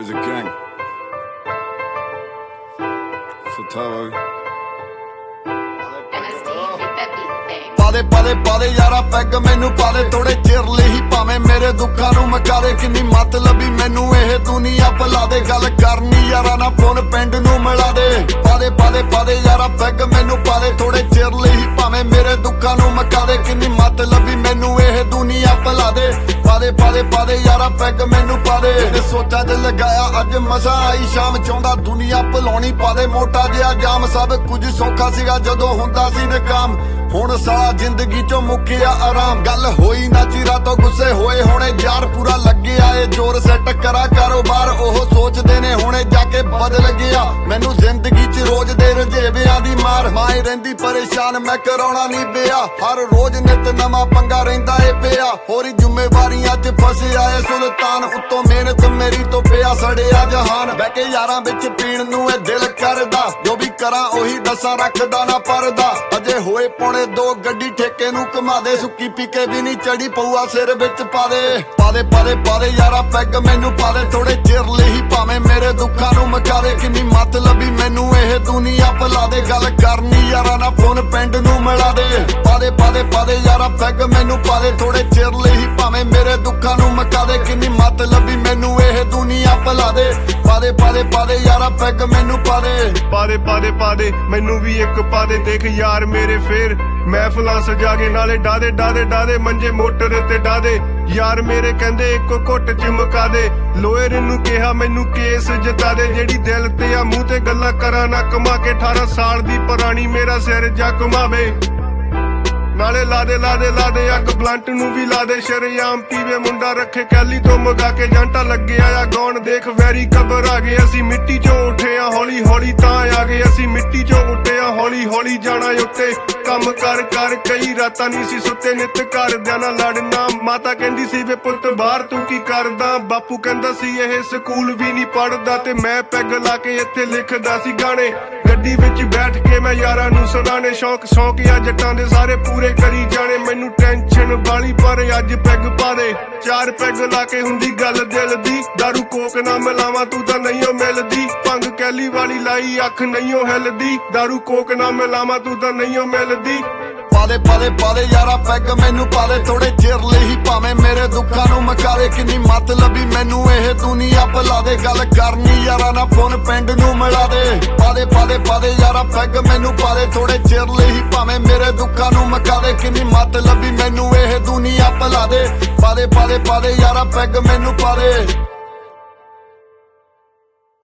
is a gang. Satawa. ਪਾਦੇ ਯਾਰਾ peg ਮੈਨੂੰ ਪਾਦੇ ਥੋੜੇ ਚਿਰ ਲਈ ਹੀ ਭਾਵੇਂ ਮੇਰੇ ਦੁੱਖਾਂ ਨੂੰ ਮਕਾਰੇ ਕਿੰਨੀ ਮਤਲਬੀ ਮੈਨੂੰ ਇਹ ਦੁਨੀਆ ਭੁਲਾ ਦੇ ਗੱਲ ਕਰਨੀ ਯਾਰਾ ਨਾ ਫੋਨ ਪਿੰਡ ਨੂੰ ਮਿਲਾ ਦੇ ਪਾਦੇ ਯਾਰਾ ਪੈਗ ਮੈਨੂੰ ਪਾਦੇ ਥੋੜੇ ਚਿਰ ਲਈ ਹੀ ਭਾਵੇਂ ਮੇਰੇ ਦੁੱਖਾਂ ਨੂੰ ਮਕਾਰੇ ਕਿੰਨੀ ਮਤਲਬੀ ਮੈਨੂੰ ਇਹ ਦੁਨੀਆ ਭੁਲਾ ਦੇ ਪਾਦੇ ਯਾਰਾ ਪੈਗ ਮੈਨੂੰ ਪਾਦੇ ਸੋਚਾਂ 'ਚ ਲਗਾਇਆ ਅੱਜ ਮਸਾਂ ਆਈ ਸ਼ਾਮ ਚਾਹੁੰਦਾ ਦੁਨੀਆ ਭੁਲਾਉਣੀ ਪਾਦੇ ਮੋਟਾ ਜਿਹਾ ਜਾਮ ਸਭ ਕੁਝ ਸੌਖਾ ਸੀਗਾ ਜਦੋਂ ਹੁੰਦਾ ਸੀ ਨਕਾਮ ਹੁਣ ਸਾਲਾ ਜ਼ਿੰਦਗੀ ਚੋਂ ਮੁੱਕਿਆ ਆਰਾਮ ਗੱਲ ਹੋਈ ਨਾ ਚਿਰਾਂ ਤੋਂ ਗੁੱਸੇ ਹੋਏ ਹੁਣੇ ਯਾਰ ਪੂਰਾ ਲੱਗਿਆ ਏ ਜ਼ੋਰ ਸੈੱਟ ਕਰਾ ਕਾਰੋਬਾਰ ਉਹ ਸੋਚਦੇ ਨੇ ਹੁਣੇ ਜਾ ਕੇ ਬਦਲ ਗਿਆ ਮੈਨੂੰ ਜ਼ਿੰਦਗੀ 'ਚ ਰੋਜ਼ ਦੇ ਰਜੇਵਿਆਂ ਦੀ ਮਾਰ ਮਾਏ ਰਹਿੰਦੀ ਪਰੇਸ਼ਾਨ ਮੈਂ ਕਰਾਉਣਾ ਨਹੀਂ ਪਿਆ ਹਰ ਰੋਜ਼ ਨਿਤ ਨਵਾਂ ਪੰਗਾ ਰਹਿੰਦਾ ਏ ਪਿਆ ਹੋਰੀ ਜ਼ਿੰਮੇਵਾਰੀਆਂ 'ਚ ਫਸਿਆ ਏ ਸੁਲਤਾਨ ਉੱਤੋਂ ਮਿਹਨਤ ਮੇਰੀ ਤੋਂ ਪਿਆ ਸੜਿਆ ਜਹਾਨ ਬਹਿ ਕੇ ਯਾਰਾਂ ਵਿੱਚ ਪੀਣ ਨੂੰ ਇਹ ਦਿਲ ਕਰਦਾ ਜੋ ਵੀ ਕਰਾਂ ਉਹੀ ਦੱਸਾਂ ਰੱਖਦਾ ਨਾ ਪਰਦਾ ਅਜੇ ਹੋਏ ਪੌਣੇ ਦੋ ਗੱਡੀ ਠੇਕੇ ਨੂੰ ਘੁਮਾ ਦੇ ਸੁੱਕੀ ਪੀ ਕੇ ਵੀ ਨਹੀਂ ਚੜੀ ਪਊਆ ਸਿਰ ਵਿੱਚ ਪਾਦੇ ਯਾਰਾ ਪੈਗ ਮੈਨੂੰ ਪਾਦੇ ਥੋੜੇ ਚਿਰ ਲਈ ਭਾਵੇਂ ਮੇਰੇ ਦੁੱਖਾਂ ਨੂੰ ਮਕਾਰੇ ਕਿੰਨੀ ਮਤਲਬੀ ਮੈਨੂੰ ਇਹ ਦੁਨੀਆ ਭੁਲਾ ਦੇ ਗੱਲ ਕਰਨੀ ਯਾਰਾ ਨਾ ਫੋਨ ਪਿੰਡ ਨੂੰ ਮਿਲਾ ਦੇ ਪਾਦੇ ਯਾਰਾ ਪੈਗ ਮੈਨੂੰ ਪਾਦੇ ਥੋੜੇ ਚਿਰ ਲਈ ਭਾਵੇਂ ਮੇਰੇ ਦੁੱਖਾਂ ਨੂੰ ਮਕਾਦੇ ਕਿੰਨੀ ਮਤਲਬੀ ਮੈਨੂੰ ਇਹ ਦੁਨੀਆ ਭੁਲਾ ਦੇ ਪਾਦੇ ਯਾਰਾ ਪੈਗ ਮੈਨੂੰ ਪਾਦੇ ਮੈਨੂੰ ਵੀ ਇੱਕ ਪਾਦੇ ਦੇਖ ਯਾਰ ਮੇਰੇ ਫੇਰ ਮਹਿਫਲਾਂ ਸਜਾ ਕੇ ਨਾਲੇ ਡਾਦੇ ਮੰਜੇ ਮੋਟਰ ਤੇ ਡਾਦੇ ਯਾਰ ਮੇਰੇ ਕਹਿੰਦੇ ਇੱਕੋ ਘੁੱਟ ਚਮਕਾ ਦੇ ਲੋਇਰ ਨੂੰ ਕਿਹਾ ਮੈਨੂੰ ਕੇਸ ਜਿਤਾ ਦੇ ਜਿਹੜੀ ਦਿਲ ਤੇ ਆ ਮੂੰਹ ਤੇ ਗੱਲਾਂ ਕਰਾਂ ਨਾ ਕਮਾ ਕੇ 18 ਸਾਲ ਦੀ ਪੁਰਾਣੀ ਮੇਰਾ ਸਿਰ ਜਾ ਕਮਾਵੇ ਨਾਲੇ ਲਾਦੇ ਅੱਗ ਬਲੰਟ ਨੂੰ ਵੀ ਲਾਦੇ ਸ਼ਰੇਆਮ ਪੀਵੇ ਮੁੰਡਾ ਰੱਖੇ ਕੈਲੀ ਤੋਂ ਮਗਾ ਕੇ ਜਾਂਟਾ ਲੱਗਿਆ ਆ ਗਾਉਣ ਦੇਖ ਵੈਰੀ ਕਬਰ ਆ ਗਏ ਅਸੀਂ ਮਿੱਟੀ ਚੋਂ ਉੱਠੇ ਆ ਹੌਲੀ ਤਾਂ ਆ ਗਏ ਅਸੀਂ ਮਿੱਟੀ ਚੋਂ ਉੱਠੇ ਆ ਹੌਲੀ ਜਾਣਾ ਉੱਤੇ ਕੰਮ ਕਰ ਕਈ ਰਾਤਾਂ ਨਹੀਂ ਸੀ ਸੁੱਤੇ ਨਿੱਤ ਘਰਦਿਆਂ ਨਾਲ ਲੜਨਾ ਮਾਤਾ ਕਹਿੰਦੀ ਸੀ ਵੇ ਪੁੱਤ ਬਾਹਰ ਤੂੰ ਕੀ ਕਰਦਾ ਬਾਪੂ ਕਹਿੰਦਾ ਸੀ ਇਹ ਸਕੂਲ ਵੀ ਨਹੀਂ ਪੜਦਾ ਤੇ ਮੈਂ ਪੈਗ ਲਾ ਕੇ ਇੱਥੇ ਲਿਖਦਾ ਸੀ ਗਾਣੇ ਗੱਡੀ ਵਿੱਚ ਬੈਠ ਕੇ ਮੈਂ ਯਾਰਾਂ ਨੂੰ ਸੁਣਾਣੇ ਸ਼ੌਕ ਆ ਜੱਟਾਂ ਦੇ ਸਾਰੇ ਪੂਰੇ ਕਰੀ ਜਾਣੇ ਮੈਨੂੰ ਟੈਨਸ਼ਨ ਵਾਲੀ ਪਰ ਅੱਜ ਪੈਗ ਪਾ ਦੇ 4 ਪੈਗ ਲਾ ਕੇ ਹੁੰਦੀ ਗੱਲ ਦਿਲ ਦੀ ਦਾਰੂ ਕੋਕ ਨਾ ਮਿਲਾਵਾਂ ਤੂੰ ਤਾਂ ਨਹੀਂ ਓ ਮਿਲਦੀ ਭੰਗ ਕੈਲੀ ਵਾਲੀ ਲਾਈ ਅੱਖ ਨਹੀਂ ਓ ਹਿਲਦੀ ਦਾਰੂ ਕੋਕ ਨਾ ਮਿਲਾਵਾਂ ਤੂੰ ਤਾਂ ਨਹੀਂ ਓ ਮਿਲਦੀ ਪਾਦੇ ਯਾਰਾ ਪੈਗ ਮੈਨੂੰ ਪਾਦੇ ਥੋੜੇ ਚਿਰ ਲਈ ਭਾਵੇਂ ਮੇਰੇ ਦੁੱਖਾਂ ਨੂੰ ਮਕਾਰੇ ਕਿੰਨੀ ਮਤਲਬੀ ਮੈਨੂੰ ਇਹ ਦੁਨੀਆ ਭੁਲਾ ਦੇ ਗੱਲ ਕਰਨੀ ਯਾਰਾ ਨਾ ਫੋਨ ਪਿੰਡ ਨੂੰ ਮਿਲਾ ਦੇ ਪਾਦੇ ਯਾਰਾ ਪੈਗ ਮੈਨੂੰ ਪਾਦੇ ਥੋੜੇ ਚਿਰ ਲਈ ਭਾਵੇਂ ਮੇਰੇ ਦੁੱਖਾਂ ਨੂੰ ਮਕਾਰੇ ਕਿੰਨੀ ਮਤਲਬੀ ਮੈਨੂੰ ਇਹ ਦੁਨੀਆ ਭੁਲਾ ਦੇ ਪਾਦੇ ਯਾਰਾ ਪੈਗ ਮੈਨੂੰ ਪਾਦੇ